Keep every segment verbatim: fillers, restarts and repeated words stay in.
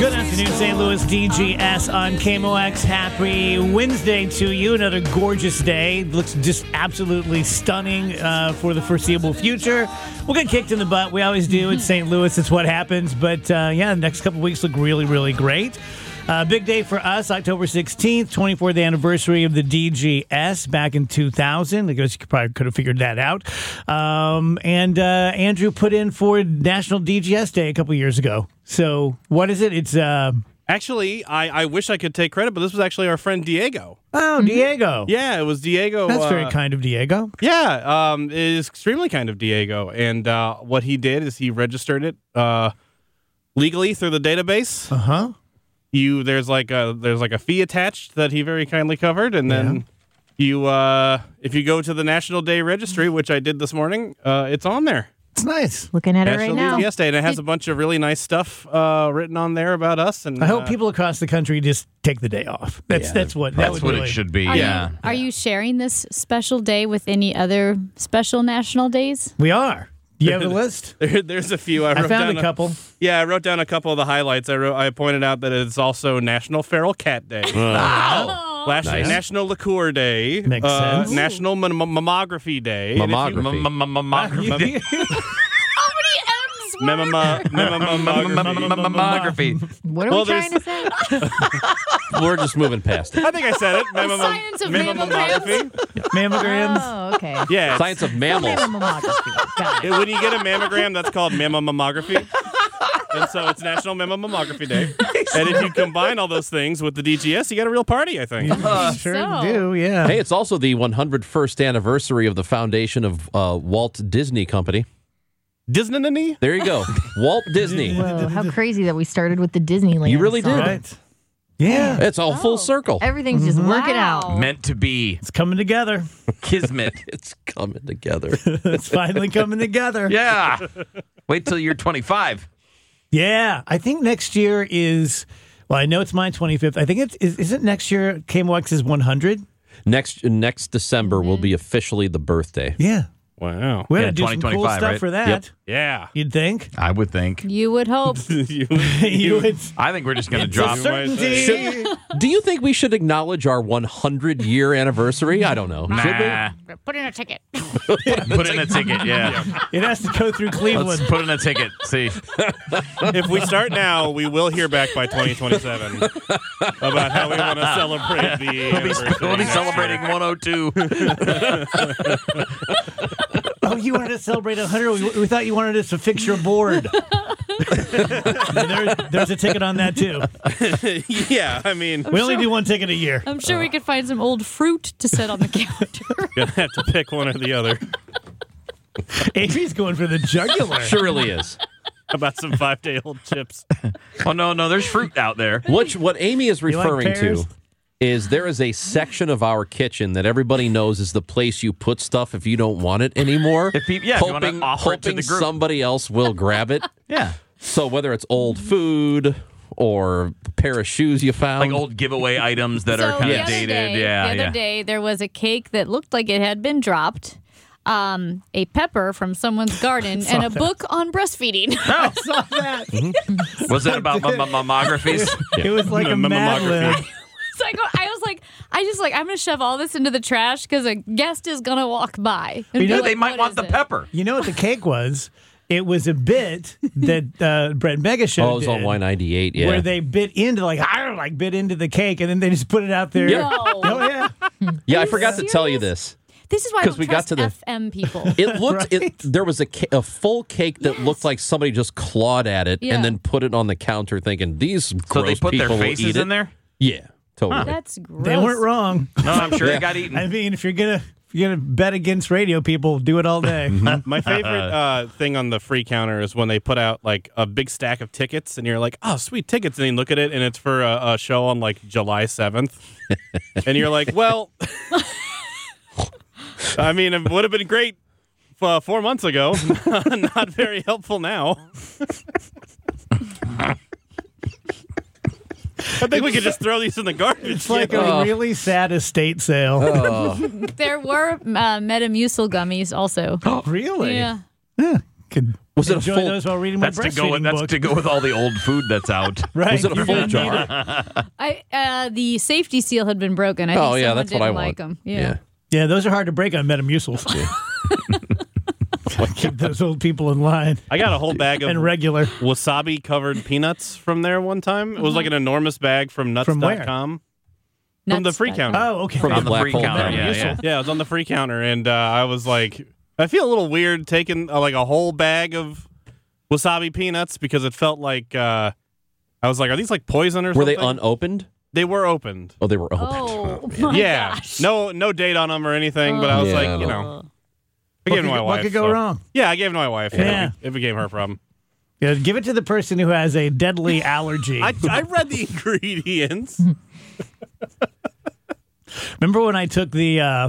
Good afternoon, Saint Louis. D G S on K M O X. Happy Wednesday to you. Another gorgeous day. Looks just absolutely stunning uh, for the foreseeable future. We'll get kicked in the butt. We always do in Saint Louis. It's what happens. But uh, yeah, the next couple weeks look really, really great. Uh, big day for us, October sixteenth, twenty-fourth anniversary of the D G S back in two thousand. I guess you could probably could have figured that out. Um, and uh, Andrew put in for National D G S Day a couple years ago. So what is it? It's uh, actually, I, I wish I could take credit, but this was actually our friend Diego. Oh, Diego. Yeah, it was Diego. That's uh, very kind of Diego. Yeah, um, it is extremely kind of Diego. And uh, what he did is he registered it uh, legally through the database. Uh huh. You there's like a there's like a fee attached that he very kindly covered, and then yeah. you uh, if you go to the National Day Registry, which I did this morning, uh, it's on there. It's nice. Looking at National it right now. D G S Day, and it has a bunch of really nice stuff uh, written on there about us. And I hope uh, people across the country just take the day off. That's Yeah, that's what that That's would what really, it should be. Are yeah. You, are you sharing this special day with any other special national days? We are. Do you have a list? There, there's a few. I, I wrote found down a couple. Yeah, I wrote down a couple of the highlights. I wrote. I pointed out that it's also National Feral Cat Day. Oh. Last Nice. National Liqueur Day. Makes uh, sense. National mam- Mammography Day. And if you- Mammography. Mammography. Mamma- Mammography. Mammography. What are Well, we trying to say? We're just moving past it. I think I said it. Mamma- science of mamma- mammograms. mammography. Mammograms. Oh, okay. Yeah. it's- Science of mammals. Mammography. Got it. it- when you get a mammogram, that's called mamma mammography. And so it's National Mamma Mammography Day. And if you combine all those things with the D G S, you got a real party, I think. Sure So. do, yeah. Hey, it's also the one hundred first anniversary of the foundation of uh, Walt Disney Company. Disney? There you go. Walt Disney. Whoa, how crazy that we started with the Disneyland You really song. did. Right. Yeah. It's all full circle. Everything's just working Wow. out. Meant to be. It's coming together. Kismet. It's coming together. It's finally coming together. Yeah. Wait till you're twenty-five. Yeah. I think next year is, well, I know it's my twenty-fifth. I think it's, is, is it next year K M O X is one hundred? Next next December will be officially the birthday. Yeah. Wow. We Yeah, had to do some cool 2025, stuff right? for that. Yep. Yeah. You'd think. I would think. You would hope. You- you would. I think we're just going to It's drop. a certainty. Should- Do you think we should acknowledge our one hundred year anniversary? I don't know. Should we? Nah. Put in a ticket. Put in a ticket. Yeah. It has to go through Cleveland. Let's put in a ticket. See. If we start now, we will hear back by twenty twenty-seven about how we want to celebrate the We'll be, anniversary. we'll be celebrating one oh two. Oh, you wanted to celebrate one hundred? We, we thought you wanted us to fix your board. there, there's a ticket on that, too. Yeah, I mean, We only do one ticket a year. I'm sure we could find some old fruit to set on the counter. gonna have to pick one or the other. Amy's going for the jugular. Sure really is. How about some five-day-old chips? Oh, no, no. There's fruit out there. What, what Amy is like referring pears? to is there is a section of our kitchen that everybody knows is the place you put stuff if you don't want it anymore. If you- yeah, if you wanna hoping, offer it to hoping the group. somebody else will grab it. Yeah. So whether it's old food or a pair of shoes you found. Like old giveaway items that are So kind the of other dated. day, yeah. The other yeah. day, there was a cake that looked like it had been dropped, um, a pepper from someone's garden, and a book on breastfeeding. I saw that. Was it about did. mam- mammographies? It was like a Mammography. Mad Lib. So I, go, I was like, I just like, I'm going to shove all this into the trash because a guest is going to walk by. and You know, be they like, might "What want is the it?" pepper. You know what the cake was? It was a bit that uh, Brett Mega Show oh, it was did, on Y ninety-eight, yeah. where they bit into, like, I don't know, like, bit into the cake, and then they just put it out there. No. Oh, yeah. yeah, I forgot to tell you serious? this. This is why I 'Cause don't we got trust to the- F M people. It looked. Right. It, there was a ca- a full cake that Yes. looked like somebody just clawed at it Yeah. and then put it on the counter, thinking these So gross they put people their will faces eat it. in there? Yeah, totally. That's gross. They weren't wrong. No, I'm sure Yeah. it got eaten. I mean, if you're going to if you're gonna bet against radio people, do it all day. My favorite uh, thing on the free counter is when they put out like a big stack of tickets, and you're like, "Oh, sweet tickets!" And you look at it, and it's for a, a show on like July seventh, and you're like, "Well, I mean, it would have been great uh, four months ago. Not very helpful now." I think we could just throw these in the garbage. It's like Oh. a really sad estate sale. Oh. There were uh, Metamucil gummies also. Really? Yeah. Yeah. could Was it a enjoy full- those while reading my That's to go. breastfeeding With, that's book. to go with all the old food that's out. Right. Was it a You're full gonna jar? need it. I uh, the safety seal had been broken. I Oh think yeah, someone that's what didn't I like want. them. Yeah. Yeah, those are hard to break on Metamucils. Keep those old people in line. I got a whole bag of And regular. wasabi covered peanuts from there one time. It was like an enormous bag from nuts From where? dot com. From the Nuts free dot counter. Oh, okay. From On the Black free hole counter. bag. Yeah, Useful. yeah. Yeah, I was on the free counter, and uh, I was like, I feel a little weird taking uh, like a whole bag of wasabi peanuts because it felt like uh, I was like, are these like poison or Were something? they unopened? They were opened. Oh, they were opened. Oh my yeah, gosh. no, no date on them or anything. But I was Yeah, like, I you know. know, I What gave it could, to my what wife. could go so- wrong? Yeah, I gave it to my wife. Yeah. It, it became her problem. Yeah, give it to the person who has a deadly allergy. I, I read the ingredients. Remember when I took the, uh,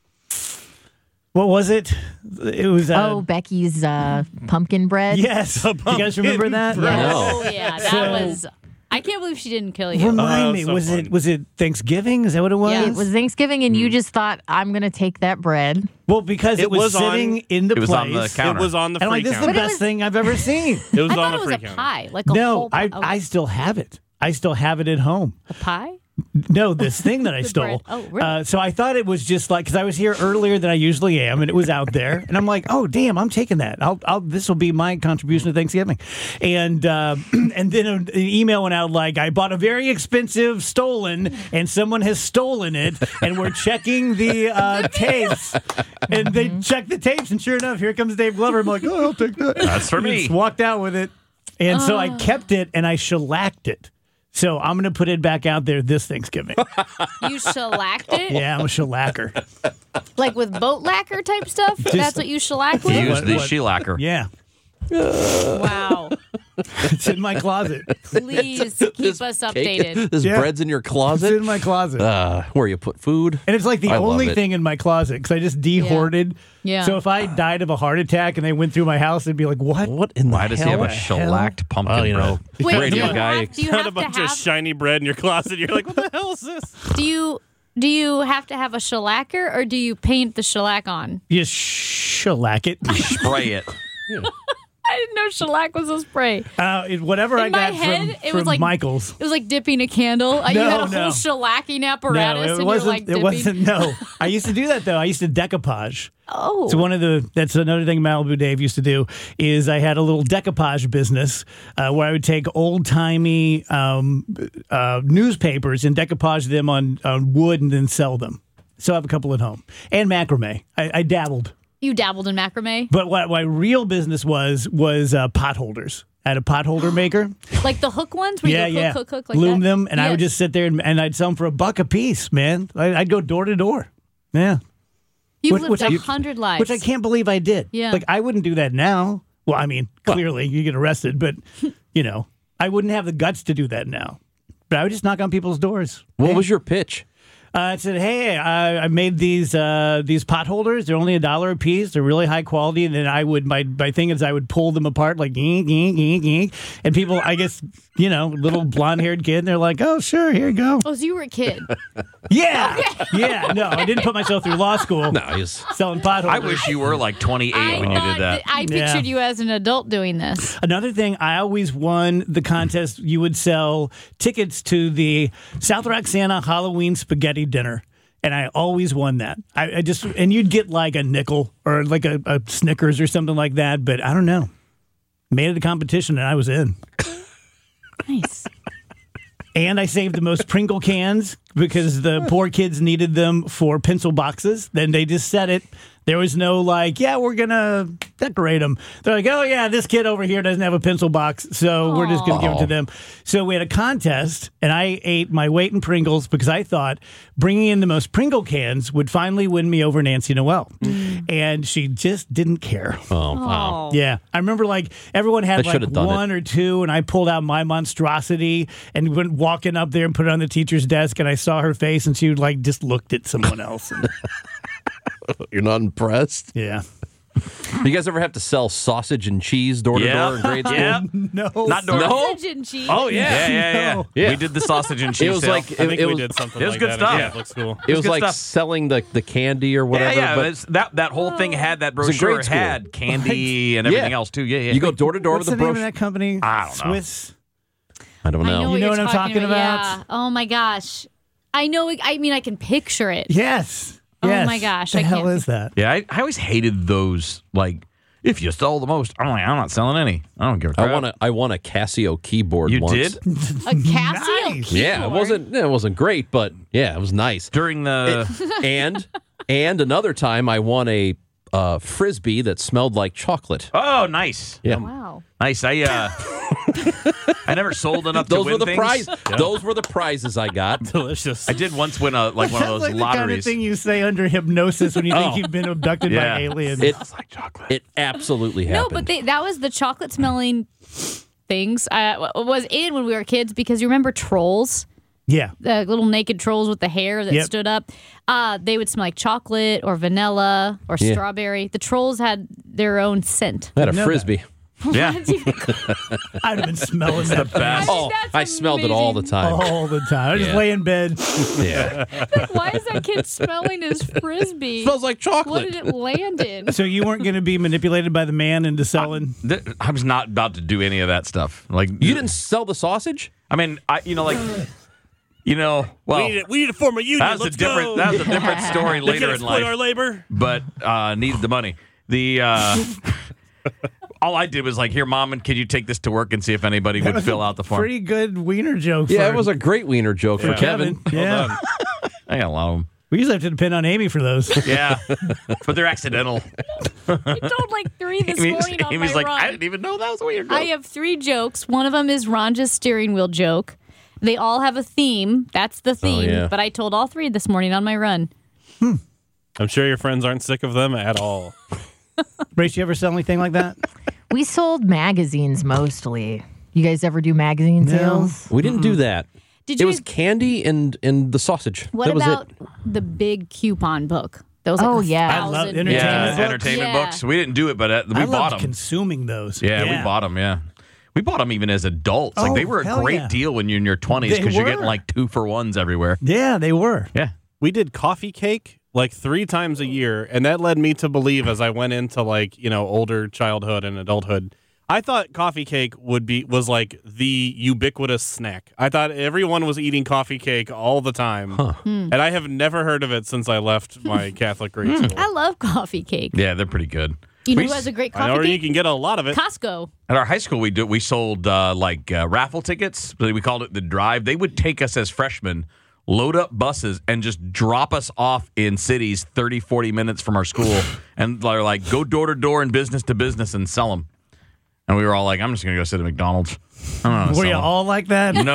what was it? It was, uh, Oh, Becky's uh, pumpkin bread. yes. You guys remember that? bread. No. Oh yeah, that So- was. I can't believe she didn't kill you. Remind Oh, me, so was fun. it was it Thanksgiving? Is that what it was? Yeah, It was Thanksgiving, and you just thought, I'm going to take that bread. Well, because it, It was, was on- sitting in the it was place. on the It counter. was on the And I'm free like, this is the counter. best thing I've ever seen. It was I on thought the it was free a counter. pie, like a No, whole. I oh, I still have it. I still have it at home. a pie. No, this thing that I The stole. bread. Oh, really? Uh, so I thought it was just like because I was here earlier than I usually am, and it was out there, and I'm like, oh damn, I'm taking that. I'll, I'll this will be my contribution to Thanksgiving, and uh, and then an email went out like I bought a very expensive stolen, and someone has stolen it, and we're checking the uh, tapes, and they checked the tapes, and sure enough, here comes Dave Glover. I'm like, oh, I'll take that. That's for And me. just walked out with it, and so I kept it, and I shellacked it. So I'm going to put it back out there this Thanksgiving. You shellacked it, Yeah, I'm a shellacker. like with boat lacquer type stuff. That's what you shellac with. Use What- the what- shellacker. Yeah, Wow. it's in my closet. Please keep This us cake- updated. This Yeah. bread's in your It's closet. in my closet. Uh, where you put food. And it's like the I love only it. thing in my closet because I just de-hoarded. Yeah. So if I died of a heart attack and they went through my house, they'd be like, what? What in the Why does he hell? have a shellacked pumpkin Well, you know, bread? Wait, radio do you guy. have, do you Found have a bunch to of have shiny bread in your closet. You're like, what the hell is this? do you do you have to have a shellacker or do you paint the shellac on? You shellac it. Spray it. I didn't know shellac was a spray. Uh, it- whatever I In my got head, from, it from was like Michael's. It was like dipping a candle. Uh, you No, had a no. whole shellacking apparatus, No, and it you're wasn't. like it dipping. wasn't. No, I used to do that though. I used to decoupage. Oh, So one of the that's another thing Malibu Dave used to do is I had a little decoupage business uh, where I would take old timey um, uh, newspapers and decoupage them on, on wood and then sell them. So I have a couple at home and macrame. I, I dabbled, you dabbled in macrame, but what my real business was was uh, pot holders. I had a pot holder maker. like the hook ones where yeah, you go yeah. hook, hook, hook, like Loom that? them, and I would Yes. just sit there and, and I'd sell them for a buck a piece. Man, I, I'd go door to door. Yeah. You've Which- lived which a I- hundred lives. Which I can't believe I did. Yeah. Like, I wouldn't do that now. Well, I mean, clearly you get arrested, but, you know, I wouldn't have the guts to do that now. But I would just knock on people's doors. What was your pitch? Uh, I said, hey, I, I made these uh, these pot holders. They're only a dollar a piece. They're really high quality. And then I would, my, my thing is I would pull them apart like, eek, eek, eek, eek. And people, I guess, you know, little blonde haired kid, and they're like, oh, sure, here you go. Oh, so you were a kid. Yeah. Yeah. No, I didn't put myself through law school No, he's selling pot holders. I wish you were like twenty-eight I when you thought did that. I pictured Yeah. you as an adult doing this. Another thing, I always won the contest. You would sell tickets to the South Roxana Halloween spaghetti dinner. And I always won that. I, I just and you'd get like a nickel or like a, a Snickers or something like that. But I don't know. Made it a competition and I was in. Nice. And I saved the most Pringle cans because the poor kids needed them for pencil boxes. Then they just said it. There was no like, yeah, we're going to decorate them. They're like, oh, yeah, this kid over here doesn't have a pencil box, so we're just going to give it to them. So we had a contest, and I ate my weight in Pringles because I thought bringing in the most Pringle cans would finally win me over Nancy Noel. And she just didn't care. oh wow. Oh. Yeah. I remember like everyone had I like should've done one or two, and I pulled out my monstrosity and went walking up there and put it on the teacher's desk, and I saw her face, and she like just looked at someone else. And, You're not impressed. yeah. You guys ever have to sell sausage and cheese door to Yeah. door in grade school? Yeah. No. Not door. No? Sausage and cheese. Oh yeah, yeah, yeah, yeah. No. Yeah. We did the sausage and cheese. It was sale. like I think it, it we was, did something it was like good that. stuff. Yeah, it looks cool. It was good like stuff. selling the, the candy or whatever. yeah, yeah. but it's- that that whole thing had that was in brochure grade school. had candy and everything Yeah. else too. Yeah, yeah. you go door to door What's with the the name of brochure. that company? I don't know. Swiss. I don't I know. know You what know you're what I'm talking about? Yeah. Oh my gosh. I know. I mean, I can picture it. Yes. Oh Yes. my gosh, The I hell can't- is that? Yeah, I, I always hated those. Like, if you stole the most, I'm like, I'm not selling any. I don't give a crap. I want a I want a Casio keyboard You once. did A Casio Nice. Yeah, it keyboard. wasn't it wasn't great, but yeah, it was nice. during the. and and another time I won a uh, frisbee that smelled like chocolate. Oh, nice, Yeah. Wow. nice. I uh, I never sold enough Those to win were the things. prize. Those were the prizes I got. Delicious. I did once win a like one of Sounds those like the kind of lotteries. thing you say under hypnosis when you think Oh. you've been abducted Yeah. by aliens. It like chocolate. it absolutely No, happened. but they, that was the chocolate smelling things. Uh, was in when we were kids because you remember trolls, yeah. the little naked trolls with the hair that Yep. stood up. Uh, they would smell like chocolate or vanilla or Yeah. strawberry. The trolls had their own scent. I had a know that. frisbee. yeah. I'd have been smelling that best. Oh, that's I smelled it all the amazing. time. all the time. I just Yeah. lay in bed. Yeah, Why is that kid smelling his frisbee? smells like What chocolate. did it land in? So you weren't going to be manipulated by the man into selling? Th- I was not about to do any of that stuff. Like You didn't sell the sausage? I mean, I you know like. You know, well, we, need to, we need to form a union. that was a Let's different go. that was a different story They later can't in split life. our labor. but uh, needed the money. The uh, all I did was like, here, mom, and could you take this to work and see if anybody That would was fill a out the form? Pretty good wiener joke. Yeah, for, it was a great wiener joke for Yeah. Kevin. Yeah. I got a lot of them. We usually have to depend on Amy for those. Yeah, but they're accidental. I told like three this Amy's, morning on Amy's my like, run. I didn't even know that was a weird. I have three jokes. One of them is Ronja's steering wheel joke. They all have a theme. That's the theme. yeah. But I told all three this morning on my run. I'm sure your friends aren't sick of them at all. Race, you ever sell anything like that? We sold magazines mostly. You guys ever do magazine No. sales? We didn't do that. Did It you? was candy and and the sausage. what that was about it. the big coupon book? Those Oh, like yeah. I love thousand- entertainment yeah, books? entertainment Yeah. books. We didn't do it, but uh, we I bought loved them. consuming those. yeah, we bought them. Yeah, we bought them even as adults. Like Oh, they were a hell great yeah. deal when you're in your twenties They because you're getting were. like two for ones everywhere. Yeah, they were. Yeah. We did coffee cake like three times a year, and that led me to believe as I went into like, you know, older childhood and adulthood, I thought coffee cake would be was like the ubiquitous snack. I thought everyone was eating coffee cake all the time. And I have never heard of it since I left my Catholic grade school. I love coffee cake. Yeah, they're pretty good. You know We who s- has a great I know coffee where you cake? can get a lot of it. Costco. At our high school, we do we sold uh, like uh, raffle tickets. We called it the drive. They would take us as freshmen, load up buses, and just drop us off in cities thirty, forty minutes from our school, and they're like, go door to door and business to business and sell them. And we were all like, I'm just gonna go sit at McDonald's. I don't know. how to Were sell you 'em. all like that? No,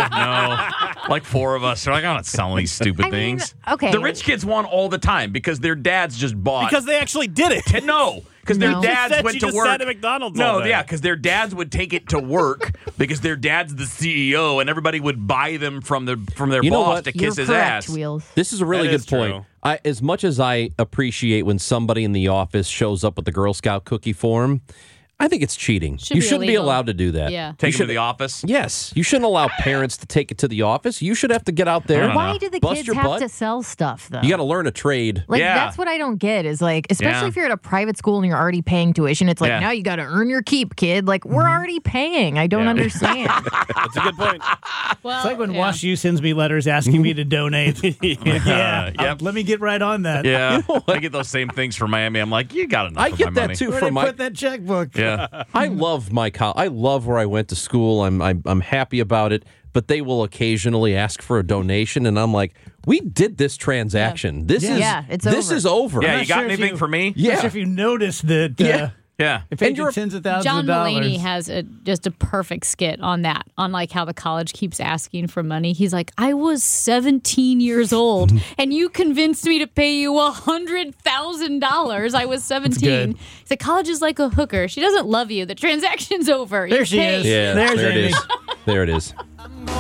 no. Like four of us. They're like, I'm not selling these stupid I mean, things. okay. The rich kids won all the time because their dads just bought. Because they actually did it. T- no, because their No. dads Said went she to just work. sat at McDonald's all No, day. yeah, because their dads would take it to work because their dad's the C E O, and everybody would buy them from the from their You know boss what? to You're kiss his correct, ass. Wheels. This is a really That good is point. true. I, as much as I appreciate when somebody in the office shows up with the Girl Scout cookie form, I think it's cheating. Should you be shouldn't be illegal. allowed to do that. Yeah. Take You him to the office. Yes, you shouldn't allow parents to take it to the office. You should have to get out there. don't Why know. do the Bust kids your have butt. to sell stuff though? You got to learn a trade. Like Yeah. that's what I don't get is like, especially Yeah. if you're at a private school and you're already paying tuition, it's like Yeah. now you got to earn your keep, kid. Like we're already paying. I don't Yeah. understand. That's a good point. Well, It's like when yeah. Wash U sends me letters asking me to donate. yeah. Uh, yep. uh, let me get right on that. Yeah, I get those same things from Miami. I'm like, you got enough I of get my that money. too Where from they my. put that checkbook? Yeah, I love my college. I love where I went to school. I'm, I'm I'm happy about it. But they will occasionally ask for a donation, and I'm like, we did this transaction. This Yeah. is Yeah, it's this over. is over. yeah. not You got sure if anything you- for me? Yeah. Especially if you notice that uh, Yeah. Yeah. they paid And you you're- tens of thousands John of dollars. Mulaney has a, just a perfect skit on that, on like how the college keeps asking for money. He's like, I was seventeen years old and you convinced me to pay you one hundred thousand dollars. I was seventeen. good. He's like, college is like a hooker. She doesn't love you. The transaction's over. There You she pay. is. Yeah, There's there it Amy. is. There it is.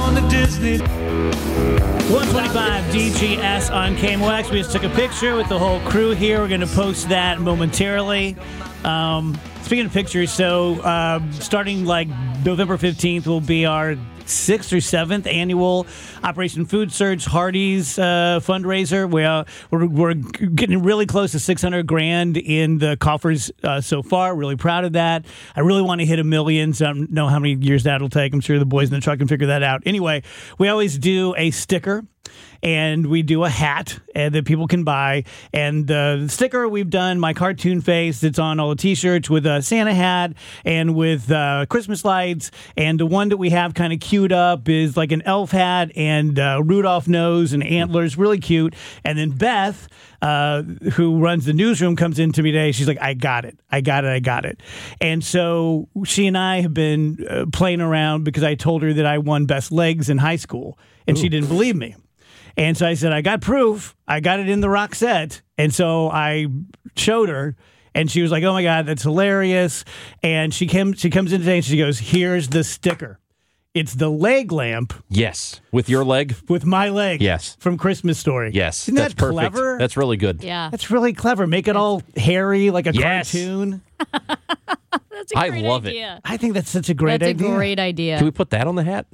going to Disney. one twenty-five D G S on K M O X. We just took a picture with the whole crew here. We're going to post that momentarily. Um, speaking of pictures, so um, starting like November fifteenth will be our sixth or seventh annual Operation Food Surge Hardee's uh, fundraiser. We, uh, we're, we're getting really close to six hundred grand in the coffers uh, so far. Really proud of that. I really want to hit a million, so I don't know how many years that'll take. I'm sure the boys in the truck can figure that out. Anyway, we always do a sticker. And we do a hat uh, that people can buy. And uh, the sticker we've done, my cartoon face that's on all the T-shirts with a Santa hat and with uh, Christmas lights. And the one that we have kind of queued up is like an elf hat and uh, Rudolph nose and antlers, really cute. And then Beth, uh, who runs the newsroom, comes in to me today. She's like, I got it. I got it. I got it. And so she and I have been uh, playing around because I told her that I won best legs in high school. And Ooh. She didn't believe me. And so I said, I got proof. I got it in the Roxette. And so I showed her, and she was like, oh, my God, that's hilarious. And she came, she comes in today, and she goes, here's the sticker. It's the leg lamp. Yes. With your leg? With my leg. Yes. From Christmas Story. Yes. Isn't that's that perfect. clever? That's really good. Yeah. That's really clever. Make it all hairy like a Yes. cartoon. That's a I great love it. idea. I think that's such a great That's idea. a great idea. Can we put that on the hat?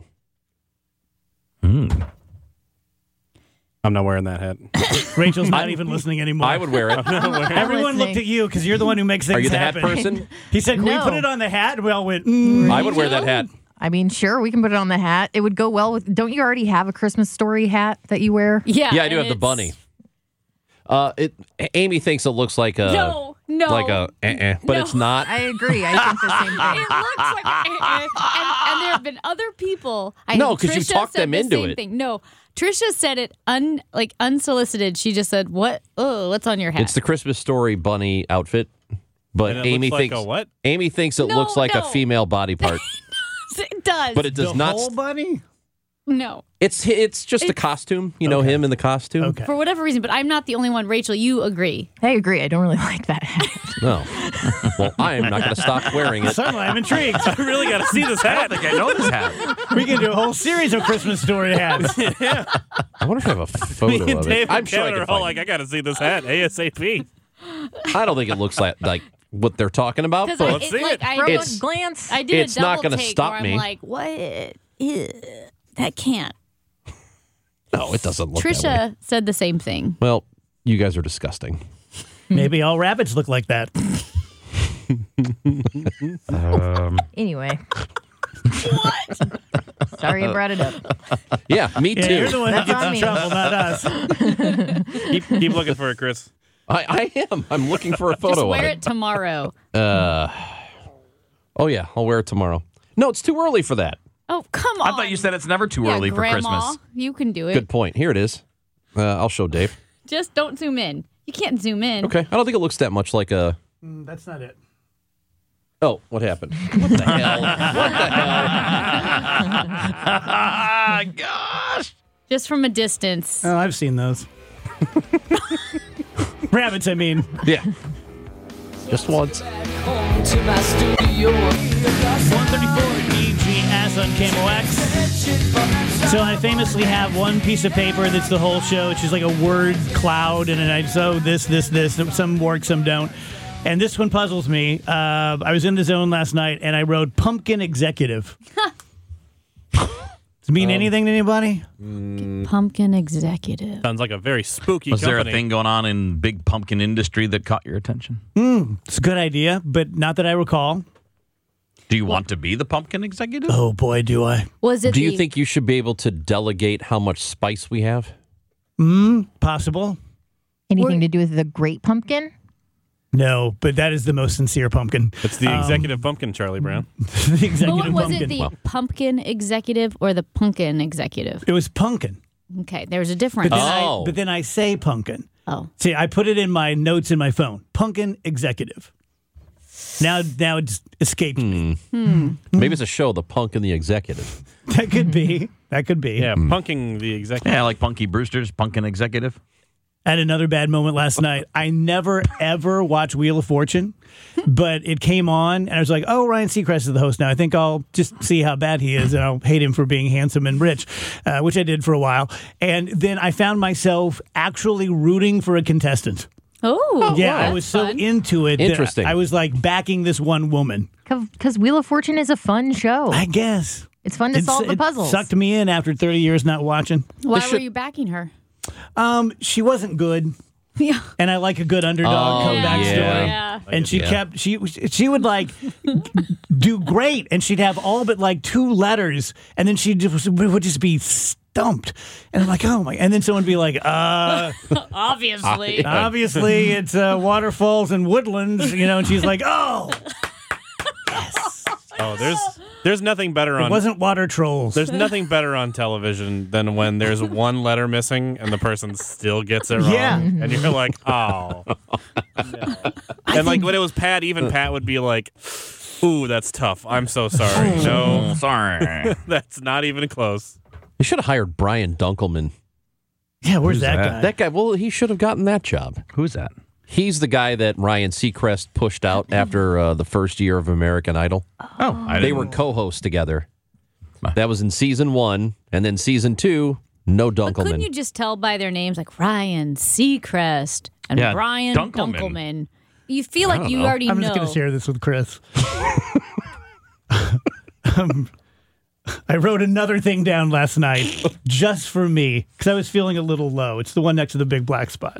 I'm not wearing that hat. Rachel's not even listening anymore. I would wear it. Everyone listening. looked at you because you're the one who makes things Are you the happen. hat person? He said, can No. we put it on the hat? And we all went, mm. I would wear that hat. I mean, sure, we can put it on the hat. It would go well with. Don't you already have a Christmas Story hat that you wear? Yeah. Yeah, I do and have the it's- bunny. Uh, it. Amy thinks it looks like a No, no. like a, eh-eh, but No. it's not. I agree. I think the same It thing. looks like, and, and there have been other people. I No, think 'cause you Trisha talked said them the into same it. Thing. No, Trisha said it un like unsolicited. She just said, "What? Oh, what's on your hat?" It's the Christmas Story bunny outfit. But And it Amy looks like thinks a what? Amy thinks it No, looks like no. a female body part, It does. but it does the not. whole bunny? no. It's it's just a It's- costume. You know Okay. him in the costume. Okay. For whatever reason, but I'm not the only one. Rachel, you agree? I agree. I don't really like that hat. No. Well, I am not going to stop wearing it. Suddenly, I'm intrigued. I really got to see this I hat. don't think I know this hat. We can do a whole series of Christmas Story hats. I wonder if I have a photo Me and of it. Dave I'm and sure I Kevin can are all find like, it. I got to see this hat ASAP. I don't think it looks like like what they're talking about, Because but let's see like, it. I, From It's- a glance. I did it's a not double gonna take stop where me. I'm like, what? Ew, that can't. no, it doesn't look that way. Trisha said the same thing. Well, you guys are disgusting. Maybe all rabbits look like that. Anyway. What? Sorry I brought it up. Yeah, me Yeah, too. you're the one who That's gets on in me. trouble, not us. keep, keep looking for it, Chris. I, I am. I'm looking for a photo Just wear of it tomorrow. Uh, oh yeah, I'll wear it tomorrow. No, it's too early for that. Oh, come on. I thought you said it's never too yeah, early for Grandma, Christmas. You can do it. Good point. Here it is. Uh, I'll show Dave. Just don't zoom in. You can't zoom in. Okay, I don't think it looks that much like a. Mm, that's not it. Oh, what happened? What the hell? What the hell? Ah, gosh. Just from a distance. Oh, I've seen those. Rabbits, I mean. Yeah. Just once. one thirty-four D G S on K M O X. So I famously have one piece of paper that's the whole show. It's just like a word cloud, and then I just, oh, this, this, this. Some work, some don't. And this one puzzles me. Uh, I was in the zone last night, and I wrote pumpkin executive. Does it mean Um, anything to anybody? Pumpkin executive. Sounds like a very spooky Was there a company. thing going on in big pumpkin industry that caught your attention? It's a good idea, but not that I recall. Do you want to be the pumpkin executive? Oh, boy, do I. Was it Do you the- think you should be able to delegate how much spice we have? Possible? Anything to do with the great pumpkin? No, but that is the most sincere pumpkin. It's the executive pumpkin, Charlie Brown. the But executive what was pumpkin. it, the pumpkin executive or the pumpkin executive? It was pumpkin. Okay, there's a difference. But then, Oh. I, but then I say pumpkin. Oh. See, I put it in my notes in my phone. Pumpkin executive. Now, now it's escaped me. Maybe it's a show, The Punk and the Executive. That could be. That could be. Yeah, punking the executive. Yeah, like Punky Brewster's pumpkin executive. I had another bad moment last night. I never, ever watch Wheel of Fortune, but it came on, and I was like, oh, Ryan Seacrest is the host now. I think I'll just see how bad he is, and I'll hate him for being handsome and rich, uh, which I did for a while. And then I found myself actually rooting for a contestant. Oh, Yeah, wow. I was so Fun. into it. that Interesting. I was like backing this one woman. Because Wheel of Fortune is a fun show. I guess. It's fun to It's- solve the it puzzles. sucked me in after thirty years not watching. Why They were should- you backing her? Um, she wasn't good. Yeah. And I like a good underdog Oh, comeback yeah. story. Yeah. And she Yeah. kept she she would like do great, and she'd have all but like two letters, and then she just would just be stumped. And I'm like, oh my! And then someone would be like, uh, Obviously. obviously it's uh, waterfalls and woodlands, you know. And she's like, oh, Oh, there's there's nothing better it on wasn't water trolls. there's nothing better on television than when there's one letter missing and the person still gets it wrong. Yeah. And you're like, oh. No. And like when it was Pat, even Pat would be like, ooh, that's tough. I'm so sorry. No, Sorry. that's not even close. They should have hired Brian Dunkelman. Yeah, where's Who's that, that? guy? That guy, well, he should have gotten that job. Who's that? He's the guy that Ryan Seacrest pushed out after uh, the first year of American Idol. Oh, I They didn't- were co-hosts together. That was in season one, and then season two, no But couldn't you Dunkelman. just tell by their names, like Ryan Seacrest and Yeah, Brian Dunkelman. Dunkelman? You feel like you know. already I'm know. just going to share this with Chris. um, I wrote another thing down last night just for me because I was feeling a little low. It's the one next to the big black spot.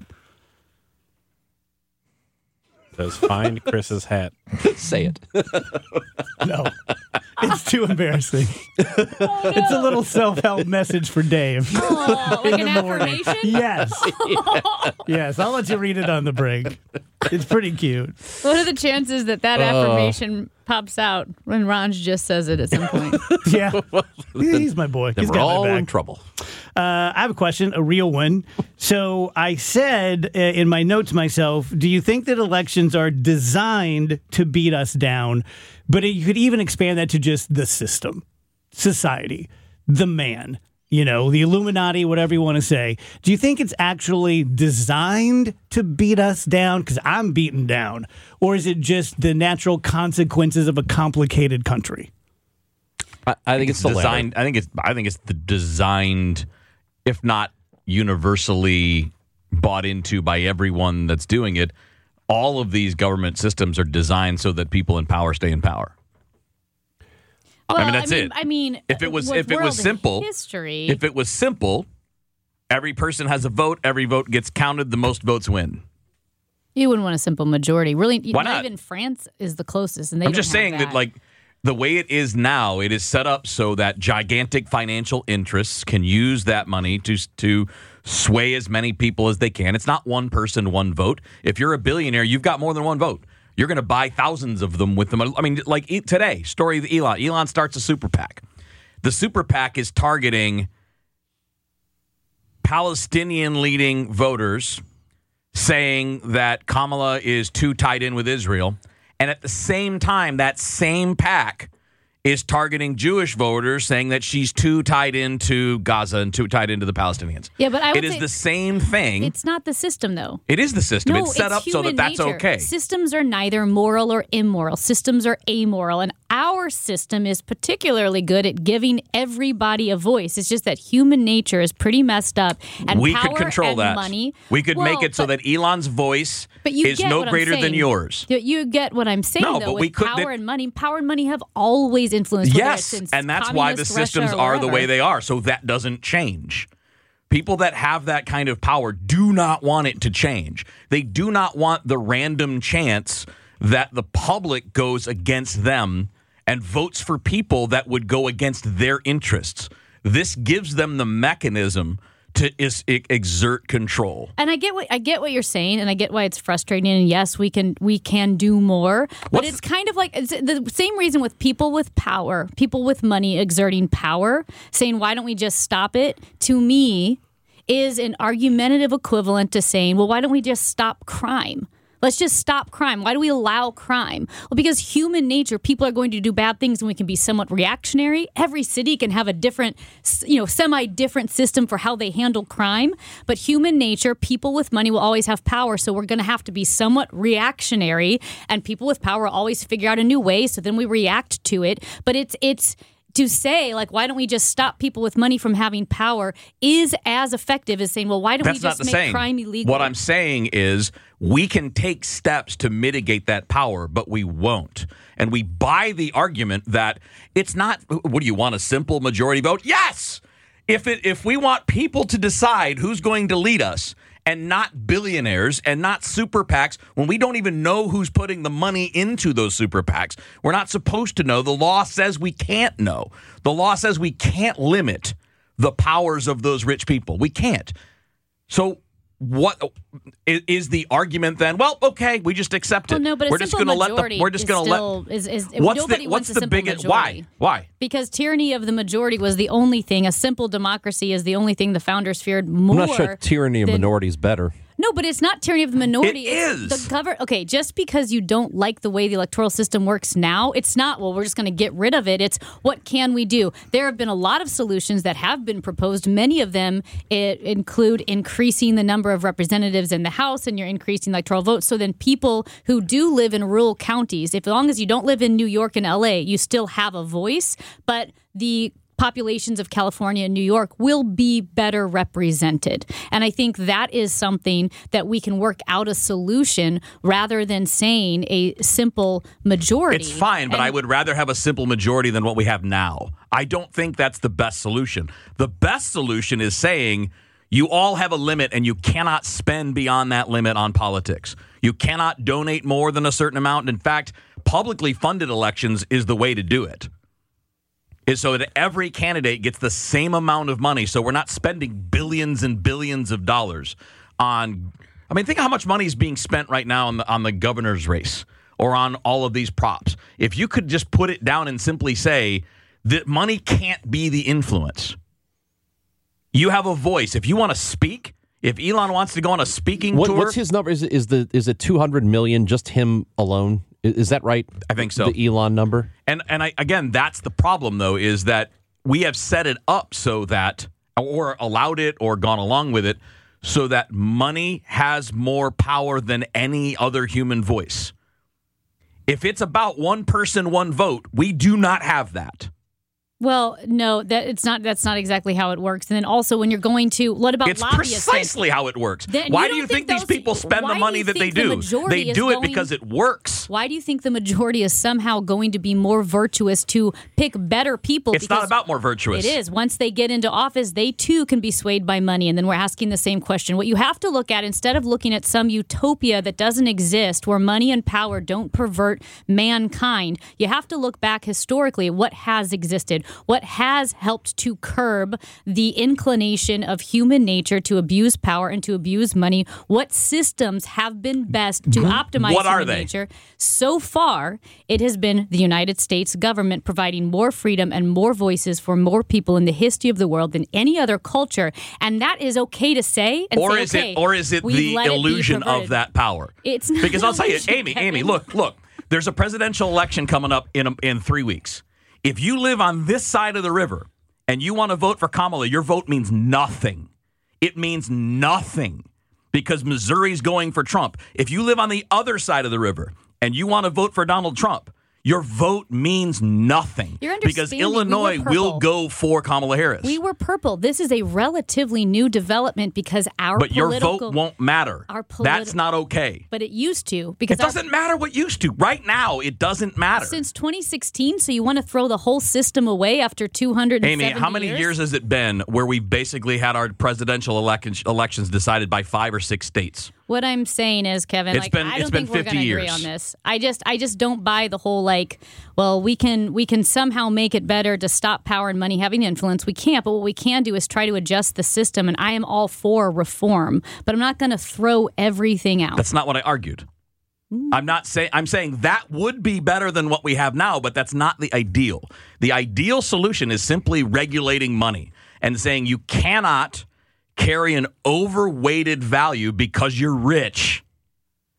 Says find Chris's hat. Say it. No, it's too embarrassing. It's a little self-help message for Dave. Oh, like in an the morning. affirmation? Yes. Yes, I'll let you read it on the break. It's pretty cute. What are the chances that that affirmation pops out when Ronj just says it at some point? Yeah. He's my boy. Then He's we're got all my back. in trouble. Uh, I have a question, a real one. So I said uh, in my notes myself, do you think that elections are designed to beat us down? But it, you could even expand that to just the system, society, the man, you know, the Illuminati, whatever you want to say. Do you think it's actually designed to beat us down? Because I'm beaten down. Or is it just the natural consequences of a complicated country? I, I think it's, the latter. designed. I think it's. I think it's the designed, if not universally bought into by everyone that's doing it. All of these government systems are designed so that people in power stay in power. Well, I mean, that's I mean, it. I mean, If it was- with if it was world simple- history. If it was simple, every person has a vote. Every vote gets counted. The most votes win. You wouldn't want a simple majority. Really, Why not? even France is the closest, and they I'm don't just have saying that. that, like, the way it is now, it is set up so that gigantic financial interests can use that money to to sway as many people as they can. It's not one person, one vote. If you're a billionaire, you've got more than one vote. You're going to buy thousands of them with them. I mean, like e- today, story of Elon. Elon starts a super PAC. The super PAC is targeting Palestinian-leading voters, saying that Kamala is too tied in with Israel. And at the same time, that same PAC is targeting Jewish voters, saying that she's too tied into Gaza and too tied into the Palestinians. Yeah, but I would it is say the same thing. it's not the system, though. It is the system. No, it's set up so that human that's nature. okay. Systems are neither moral or immoral. Systems are amoral, and our system is particularly good at giving everybody a voice. It's just that human nature is pretty messed up, and we power could control and that. money. We could Well, make it so but- that Elon's voice But you is get no what I'm greater than saying. yours. You- You get what I'm saying, No, though. but with we could- power that- and money, power and money have always influenced. whether Yes, it's since and that's why the communist Russia systems or are the wherever. way they are, so that doesn't change. People that have that kind of power do not want it to change. They do not want the random chance that the public goes against them and votes for people that would go against their interests. This gives them the mechanism to is, exert control. And I get what I get what you're saying, and I get why it's frustrating. And yes, we can we can do more, but What's it's kind of like it's the same reason with people with power, people with money exerting power, saying why don't we just stop it? To me, is an argumentative equivalent to saying, well, why don't we just stop crime? Let's just stop crime. Why do we allow crime? Well, because human nature, people are going to do bad things and we can be somewhat reactionary. Every city can have a different, you know, semi-different system for how they handle crime. But human nature, people with money will always have power. So we're going to have to be somewhat reactionary, and people with power always figure out a new way. So then we react to it. But it's it's... to say, like, why don't we just stop people with money from having power is as effective as saying, well, why don't That's we just not the make saying. crime illegal? What I'm saying is we can take steps to mitigate that power, but we won't. And we buy the argument that it's not, what do you want, a simple majority vote? Yes! If it if we want people to decide who's going to lead us, and not billionaires and not super PACs, when we don't even know who's putting the money into those super PACs. We're not supposed to know. The law says we can't know. The law says we can't limit the powers of those rich people. We can't. So what is the argument then? Well, okay, we just accept it. Well, no, but a we're just simple gonna let the majority we're just is going to still- let is- is- What's nobody the wants what's a the simple biggest majority. why? Why? Because tyranny of the majority was the only thing. A simple democracy is the only thing the founders feared more. I'm not sure tyranny of than- minority is better. No, but it's not tyranny of the minority. It It's is. the govern. Okay, just because you don't like the way the electoral system works now, it's not, well, we're just going to get rid of it. It's what can we do? There have been a lot of solutions that have been proposed. Many of them it, include increasing the number of representatives in the House, and you're increasing electoral votes. So then people who do live in rural counties, if as long as you don't live in New York and L A, you still have a voice. But the populations of California and New York will be better represented. And I think that is something that we can work out a solution rather than saying a simple majority. It's fine, but And- I would rather have a simple majority than what we have now. I don't think that's the best solution. The best solution is saying you all have a limit and you cannot spend beyond that limit on politics. You cannot donate more than a certain amount. In fact, publicly funded elections is the way to do it. Is so that every candidate gets the same amount of money. So we're not spending billions and billions of dollars on. I mean, think of how much money is being spent right now on the, on the governor's race or on all of these props. If you could just put it down and simply say that money can't be the influence. You have a voice. If you want to speak, if Elon wants to go on a speaking What, tour. what's his number? Is it, is the is it two hundred million just him alone? Is, is that right? I think so. The Elon number. And and I, again, that's the problem, though, is that we have set it up so that, or allowed it or gone along with it, so that money has more power than any other human voice. If it's about one person, one vote, we do not have that. Well, no, that it's not. That's not exactly how it works. And then also, when you're going to, what about It's lobbyists? precisely how it works. Then Why you do don't you think think, these those- people spend why the do money you that they think the do? majority They is do it going- because it works. Why do you think the majority is somehow going to be more virtuous to pick better people? It's not Because about more virtuous. It is. Once they get into office, they too can be swayed by money. And then we're asking the same question. What you have to look at, instead of looking at some utopia that doesn't exist, where money and power don't pervert mankind, you have to look back historically at what has existed, what has helped to curb the inclination of human nature to abuse power and to abuse money. What systems have been best to optimize What are human they? nature? So far, it has been the United States government providing more freedom and more voices for more people in the history of the world than any other culture. And that is okay to say. And Or say, is okay, it or is it we've the let it be illusion of perverted. that power? It's not Because I'll tell you, illusion, Amy, Amy, Kevin. look, look. There's a presidential election coming up in a, in three weeks. If you live on this side of the river and you want to vote for Kamala, your vote means nothing. It means nothing because Missouri's going for Trump. If you live on the other side of the river and you want to vote for Donald Trump, your vote means nothing You're because understanding. We were Illinois will purple. go for Kamala Harris. We were purple. This is a relatively new development because our but your political, vote won't matter. our politi- That's not okay. But it used to because It doesn't matter what used to. Right now, it doesn't matter. our, since twenty sixteen. So you want to throw the whole system away after two hundred seventy Amy, how many years? years has it been where we've basically had our presidential elec- elections decided by five or six states? What I'm saying is, Kevin, It's like been- I it's don't been think we're fifty going to agree years. on this. I just, I just don't buy the whole like, well, we can, we can somehow make it better to stop power and money having influence. We can't, but what we can do is try to adjust the system. And I am all for reform, but I'm not going to throw everything out. That's not what I argued. I'm not saying I'm saying that would be better than what we have now, but that's not the ideal. The ideal solution is simply regulating money and saying you cannot carry an overweighted value because you're rich.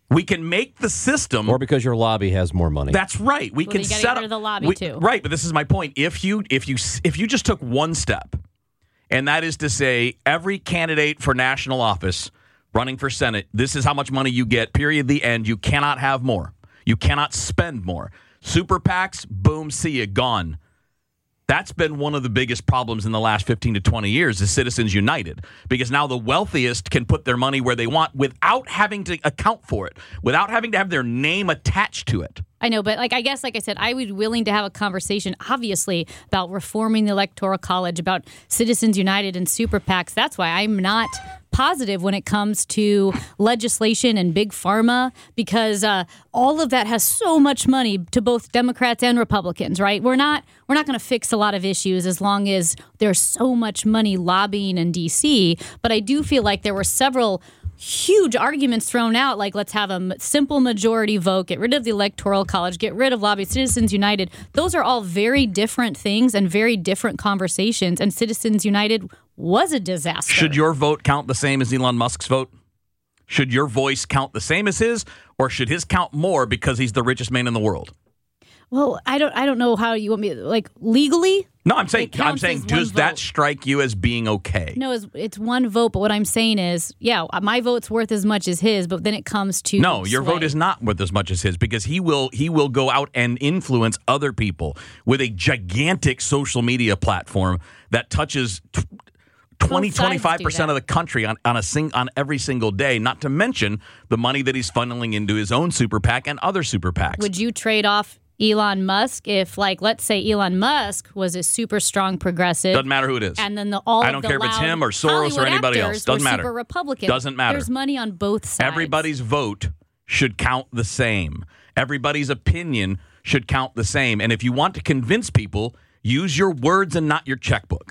We can make the system, Or because your lobby has more money. that's right. We Well, can you gotta set get up rid of the lobby, we- too. Right, but this is my point. If you if you if you just took one step, and that is to say, every candidate for national office running for Senate, this is how much money you get. Period. The end. You cannot have more. You cannot spend more. Super PACs, boom, see you, gone. That's been one of the biggest problems in the last fifteen to twenty years is Citizens United, because now the wealthiest can put their money where they want without having to account for it, without having to have their name attached to it. I know, but like I guess, like I said, I would be willing to have a conversation, obviously, about reforming the Electoral College, about Citizens United and super PACs. That's why I'm not positive when it comes to legislation and big pharma, because uh, all of that has so much money to both Democrats and Republicans. Right? We're not we're not going to fix a lot of issues as long as there's so much money lobbying in D C. But I do feel like there were several huge arguments thrown out, like let's have a m- simple majority vote, get rid of the Electoral College, get rid of lobby, Citizens United. Those are all very different things and very different conversations, and Citizens United was a disaster. Should your vote count the same as Elon Musk's vote? Should your voice count the same as his, or should his count more because he's the richest man in the world? Well, I don't I don't know how you want me, like, legally? No, I'm saying, It counts I'm saying, as one does that vote. strike you as being okay? No, it's, it's one vote, but what I'm saying is, yeah, my vote's worth as much as his, but then it comes to No, your sway. vote is not worth as much as his, because he will he will go out and influence other people with a gigantic social media platform that touches t- twenty, Both sides twenty-five percent do of the country on, on a sing, on every single day, not to mention the money that he's funneling into his own super PAC and other super PACs. Would you trade off Elon Musk if, like, let's say Elon Musk was a super strong progressive? Doesn't matter who it is. And then the all I of don't the care if it's loud him or Soros or Hollywood anybody else. actors Doesn't were matter. Super Republican. Doesn't matter. There's money on both sides. Everybody's vote should count the same. Everybody's opinion should count the same. And if you want to convince people, use your words and not your checkbook.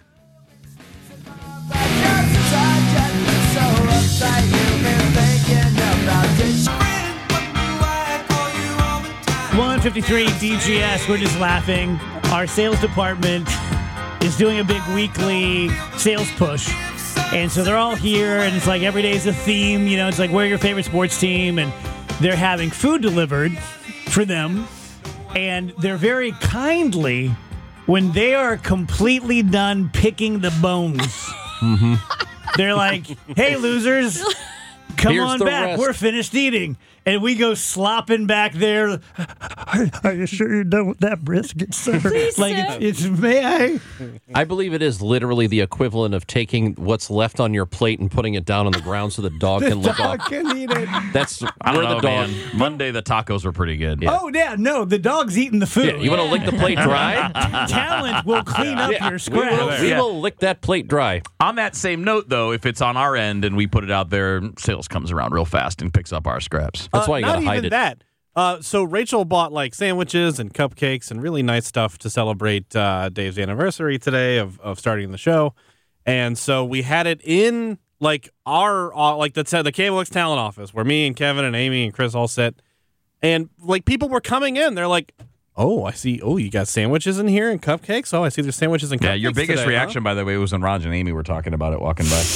one fifty-three D G S, we're just laughing. Our sales department is doing a big weekly sales push. And so they're all here, and it's like every day is a theme. You know, it's like, we're your favorite sports team, and they're having food delivered for them. And they're very kindly, when they are completely done picking the bones, mm-hmm. they're like, hey, losers, come Here's on the back. rest. We're finished eating. And we go slopping back there. Are you sure you're done with that brisket, sir? Please, like, sir. it's, it's may I? I believe it is literally the equivalent of taking what's left on your plate and putting it down on the ground so the dog can lick Dog off. can eat it. That's I where don't know, the dog. man. Monday, the tacos were pretty good. Yeah. Oh, yeah, no, the dog's eating the food. Yeah, you want to lick the plate dry? Talent will clean up Yeah, your we will, scraps. we Yeah. will lick that plate dry. On that same note, though, if it's on our end and we put it out there, sales comes around real fast and picks up our scraps. That's Uh, why you not got to hide even it. that. Uh, so Rachel bought like sandwiches and cupcakes and really nice stuff to celebrate uh, Dave's anniversary today of, of starting the show, and so we had it in like our uh, like the the K M O X talent office where me and Kevin and Amy and Chris all sit, and like people were coming in. They're like, "Oh, I see. Oh, you got sandwiches in here and cupcakes. Oh, I see. There's sandwiches and cupcakes." Yeah, your biggest today, huh?" reaction, by the way, was when Raj and Amy were talking about it walking by.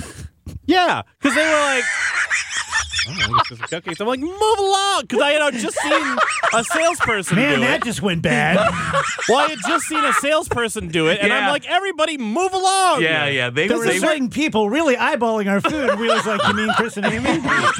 Yeah, because they were like, oh, I guess there's some cupcakes. I'm like, move along, because I had just seen a salesperson Man, do that it. just went bad. Well, I had just seen a salesperson do it, and Yeah. I'm like, everybody, move along. yeah, yeah. They There were. were They were certain people really eyeballing our food. We was like, you mean Chris and Amy?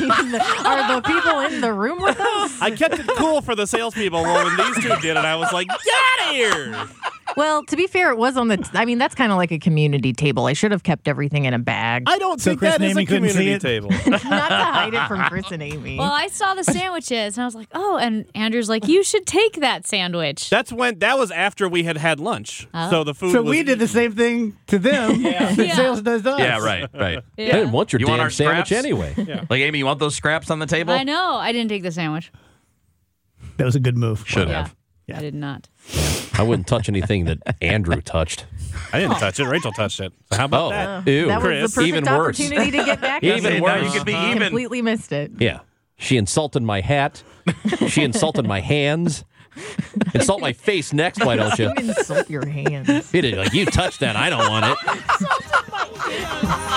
Are the people in the room with us? I kept it cool for the salespeople. Well, when these two did it, I was like, get out of here. Well, to be fair, it was on the. I mean, that's kind of like a community table. I should have kept everything in a bag, I don't So think Chris that and is a Amy couldn't see community it? table. not to hide it from Chris and Amy. Well, I saw the sandwiches, and I was like, oh, and Andrew's like, you should take that sandwich. That's when that was after we had had lunch. So the food. So was, we did the same thing to them that Yeah. sales does to us. yeah, right, right. I didn't want your You damn want our sandwich scraps? anyway. Like, Amy, you want those scraps on the table? I know. I didn't take the sandwich. That was a good move. Should Yeah. have. Yeah. I did not. I wouldn't touch anything that Andrew touched. I didn't touch it. Rachel touched it. So how about Oh, that? ew. that was Chris, the perfect even worse. opportunity to get back. Even at it. worse. Now you could be even. Completely missed it. Yeah. She insulted my hat. She insulted my hands. Insult my face next, why don't you? You insult your hands. He did like, you touched that. I don't want it.